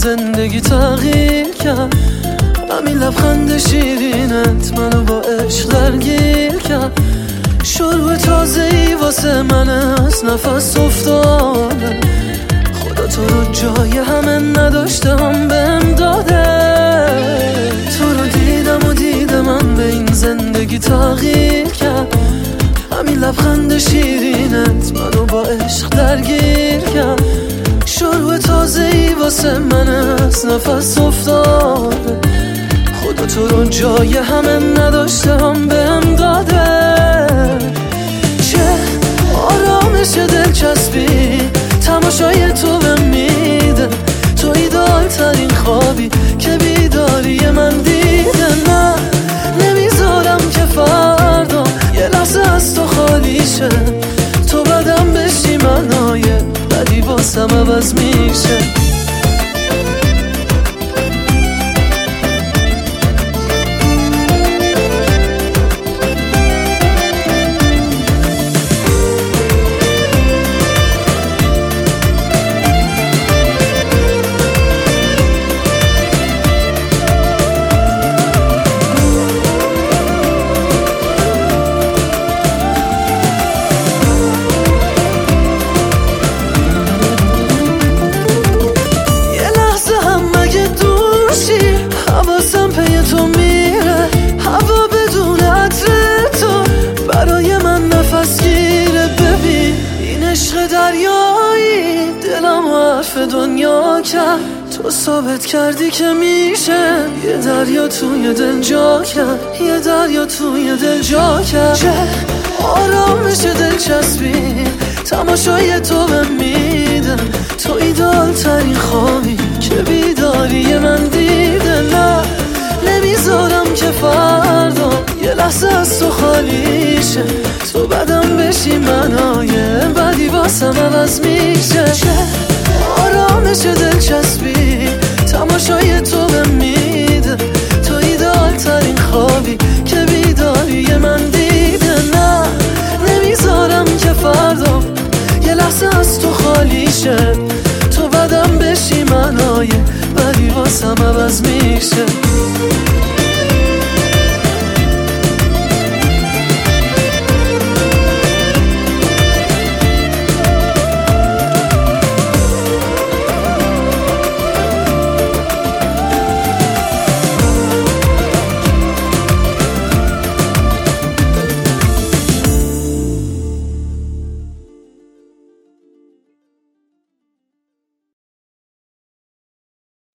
زندگی تغییر کرد. همین لبخند شیرینت منو با عشق درگیر کرد. شروع تازه‌ای واسه من از نفس افتاده. خدا تو رو جای همه نداشتم بهم داده. تو رو دیدم و دیدم من به این زندگی تغییر کرد. همین لبخند شیرینت منو با عشق درگیر کرد. شروع تازه‌ای واسه من از نفس افتاده. خدا تو رو جای همه نداشتم بهم داده. چه آرامش دلچسبی تماشای تو بهم میده. تو ایدال ترین خوابی که بیداری من دیده. نه نمیذارم که فردا یه لحظه از تو خالی شه. تو بدم بشی منای بدی واسم عوض میشه. حواسم پی تو میره. هوا بدون عطر تو برای من نفس گیره. ببین این عشق دریایی دلم حرف دنیا کرد. تو ثابت کردی که میشه یه دریا توی دل جا کرد. یه دریا توی دل جا کرد. چه آرامش دلچسبی تماشای تو بهم میده. تو ایدال ترین خوابی که بیداری من دیده. نه نمیذارم که فردا یه لحظه از تو خالی شه. تو بدم بشی منای بدی واسم عوض میشه. چه آرامش دلچسبی تماشای تو بهم میده. تو ایدال ترین خوابی که بیداری من دیده. نه نمیذارم که فردا یه لحظه از تو خالی شه. تو بدم بشی منای بدی واسم عوض میشه.